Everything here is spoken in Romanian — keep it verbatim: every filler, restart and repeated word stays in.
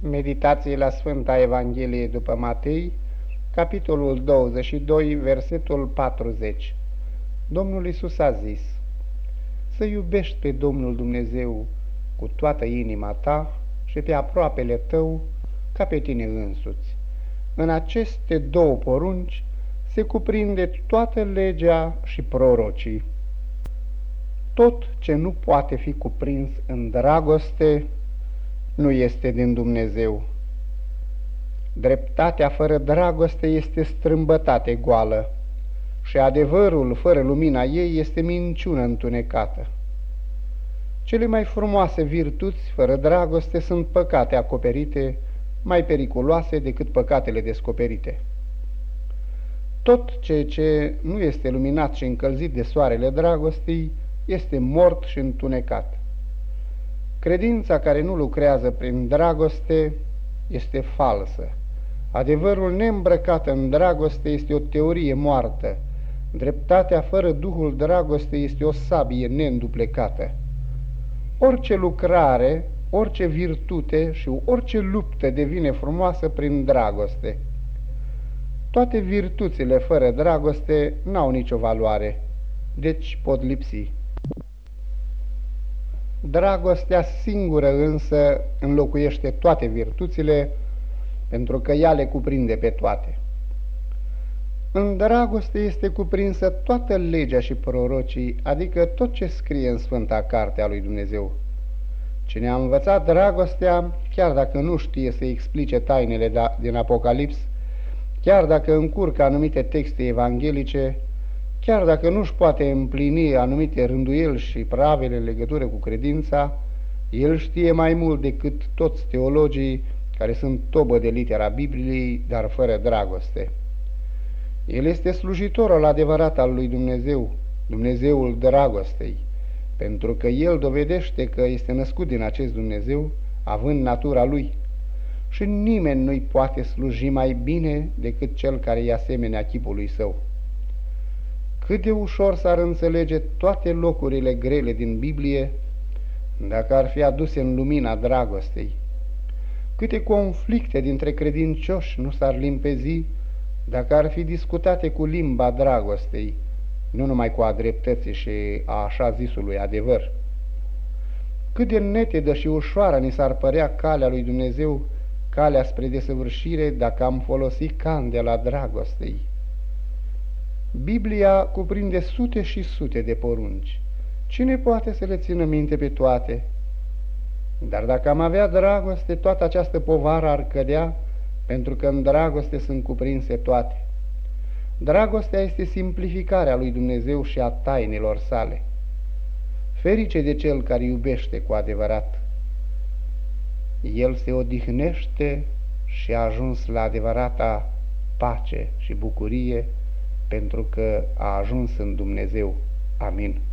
Meditații la Sfânta Evanghelie după Matei, capitolul douăzeci și doi, versetul patruzeci. Domnul Iisus a zis: să iubești pe Domnul Dumnezeu cu toată inima ta și pe aproapele tău ca pe tine însuți. În aceste două porunci se cuprinde toată legea și prorocii. Tot ce nu poate fi cuprins în dragoste nu este din Dumnezeu. Dreptatea fără dragoste este strâmbătate goală și adevărul fără lumina ei este minciună întunecată. Cele mai frumoase virtuți fără dragoste sunt păcate acoperite, mai periculoase decât păcatele descoperite. Tot ceea ce nu este luminat și încălzit de soarele dragostei este mort și întunecat. Credința care nu lucrează prin dragoste este falsă. Adevărul neîmbrăcat în dragoste este o teorie moartă. Dreptatea fără duhul dragostei este o sabie neînduplecată. Orice lucrare, orice virtute și orice luptă devine frumoasă prin dragoste. Toate virtuțile fără dragoste n-au nicio valoare, deci pot lipsi. Dragostea singură însă înlocuiește toate virtuțile, pentru că ea le cuprinde pe toate. În dragoste este cuprinsă toată legea și prorocii, adică tot ce scrie în Sfânta Carte a lui Dumnezeu. Cine a învățat dragostea, chiar dacă nu știe să explice tainele din Apocalips, chiar dacă încurcă anumite texte evanghelice, chiar dacă nu-și poate împlini anumite rânduieli și pravele în legătură cu credința, el știe mai mult decât toți teologii care sunt tobă de litera Bibliei, dar fără dragoste. El este slujitorul adevărat al lui Dumnezeu, Dumnezeul dragostei, pentru că el dovedește că este născut din acest Dumnezeu, având natura lui. Și nimeni nu-i poate sluji mai bine decât cel care e asemenea chipului său. Cât de ușor s-ar înțelege toate locurile grele din Biblie dacă ar fi aduse în lumina dragostei. Câte conflicte dintre credincioși nu s-ar limpezi dacă ar fi discutate cu limba dragostei, nu numai cu a dreptății și a așa zisului adevăr. Cât de netedă și ușoară ni s-ar părea calea lui Dumnezeu, calea spre desăvârșire, dacă am folosit candela dragostei. Biblia cuprinde sute și sute de porunci. Cine poate să le țină minte pe toate? Dar dacă am avea dragoste, toată această povară ar cădea, pentru că în dragoste sunt cuprinse toate. Dragostea este simplificarea lui Dumnezeu și a tainelor sale. Ferice de cel care iubește cu adevărat. El se odihnește și a ajuns la adevărata pace și bucurie, pentru că a ajuns în Dumnezeu. Amin.